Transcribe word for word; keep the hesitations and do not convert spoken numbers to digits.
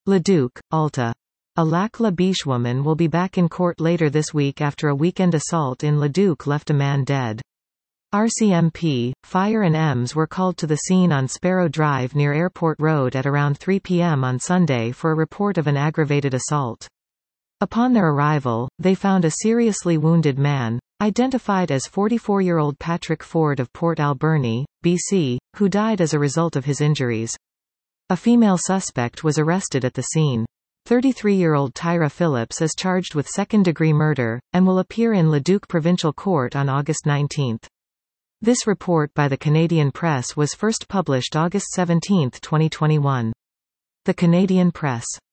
Leduc, Alta. A Lac La Biche woman will be back in court later this week after a weekend assault in Leduc left a man dead. R C M P, fire and E M S were called to the scene on Sparrow Drive near Airport Road at around three p m on Sunday for a report of an aggravated assault. Upon their arrival, they found a seriously wounded man, identified as forty-four-year-old Patrick Ford of Port Alberni, B C, who died as a result of his injuries. A female suspect was arrested at the scene. thirty-three-year-old Tyra Phillips is charged with second-degree murder, and will appear in Leduc Provincial Court on August nineteenth. This report by the Canadian Press was first published August seventeenth, twenty twenty-one. The Canadian Press.